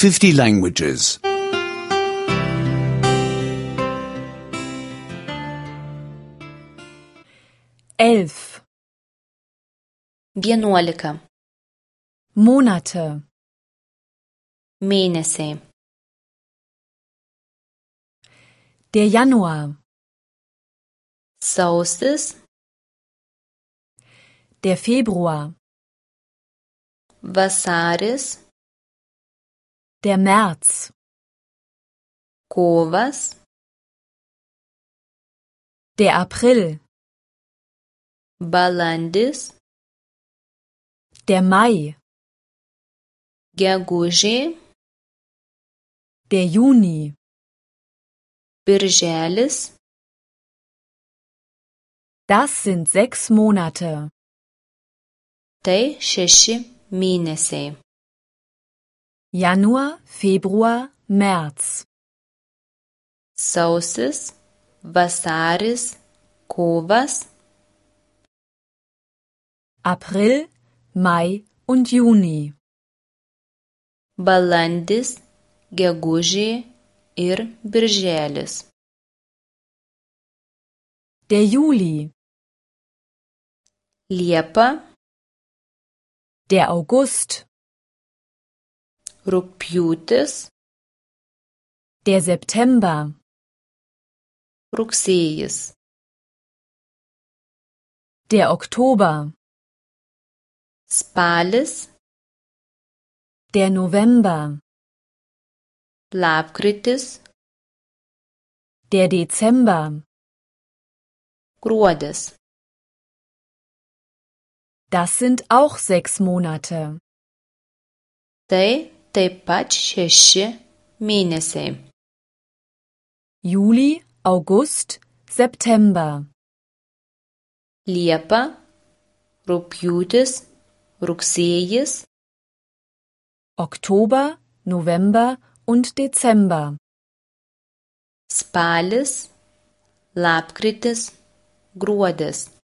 50 languages. 11. 11. Monate. Mėnesiai. Der Januar. Sausis. Der Februar. Vasaris. Der März. Kovas. Der April. Balandis. Der Mai. Gegužė. Der Juni. Birželis. Das sind 6 Monate. Tai 6 mėnesiai. Januar, Februar, März. Sausis, vasaris, kovas, April, Mai und Juni. balandis, gegužė ir birželis. Der Juli. Liepa, Der August. rugpjūtis, Der September. rugsėjis. Der Oktober. Spalis, Der November. lapkritis, Der Dezember. gruodis. Das sind auch 6 Monate. Tai taip pat 6 mėnesiai. Juli, August, September. Liepa, rugpjūtis, rugsėjis, Oktober, November und Dezember. spalis, lapkritis, gruodis.